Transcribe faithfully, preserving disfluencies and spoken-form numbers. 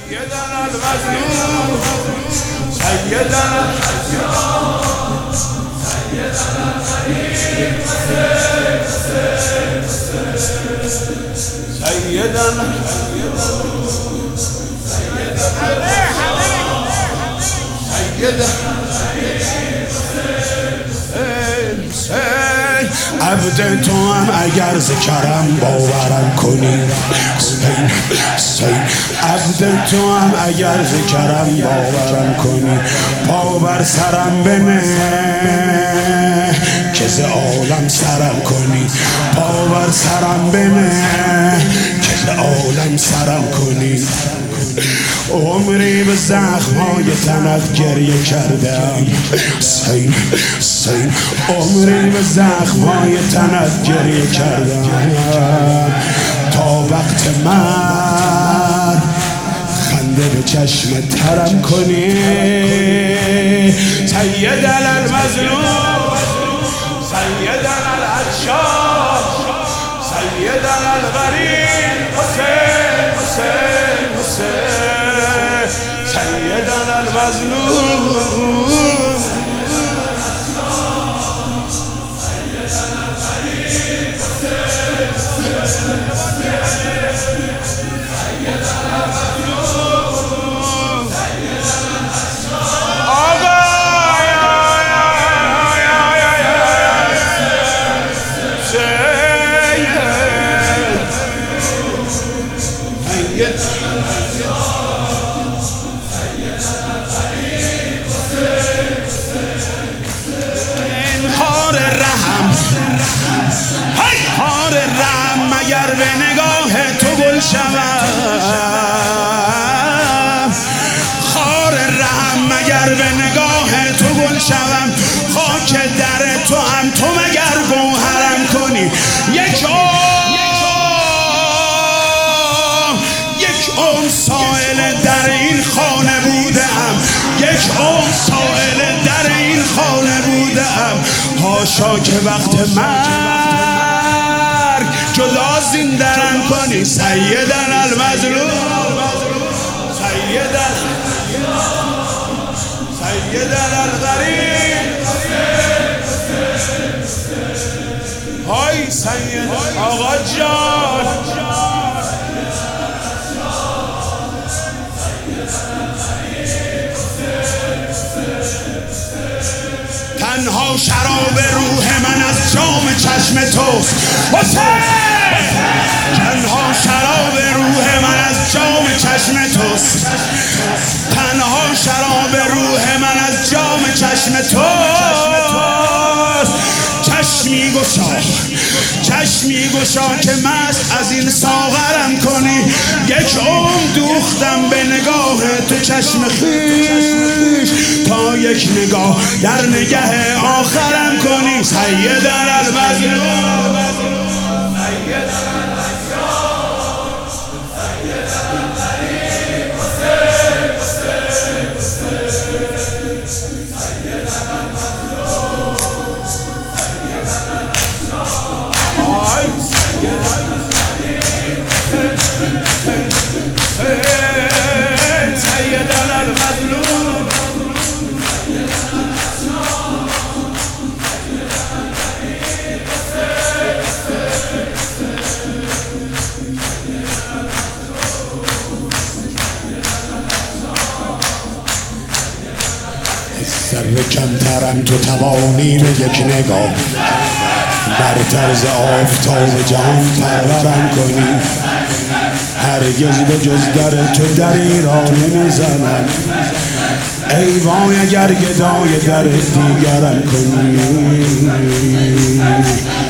سيدنا المظلوم سيدنا الحسين سيدنا الغريب سيدنا عبد تو هم اگر ذکرم باورم کنی حسین حسین عبد تو هم اگر ذکرم باورم کنی پا بر سرم بنه که ز عالم سرم کنی پا بر سرم بنه که ز عالم سرم کنی عمری به زخم‌های تنت گریه کردم حسین حسین عمری به زخم‌های تنت گریه کردم تا وقت من خنده به چشم ترم کنی سیدنا المظلوم سیدنا العطشان سیدنا الغریب حسین حسین حسین سیدنا المظلوم مگر به نگاه تو گل شوم خار رحم مگر به نگاه تو گل شوم خاک در تو هم تو مگر گوهرم کنی یک عمر یک عمر سائل در این خانه بودم یک عمر سائل در این خانه بودم حاشا که وقت من جدا زندرم کنی سیدنا المظلوم سیدنا سیدنا الغریب های سید آقا جان تنها شراب روح من از جام چشم توست حسین تنها شراب روح من از جام چشم توست تنها شراب روح من از جام چشم توست چشمی گشا چشمی گشا که مست از این ساغرم کنی یک عمر دوختم به نگاه تو چشم خویش تا یک نگاه در نگه آخرم کنی سیدنا المظلوم ذره کمترم تو توانی به یک نگاه بر طرز آفتاب جهان پرورم کنی هرگز به جز در تو دری را نمیزنم ای وای اگر گدای در دیگرم کنی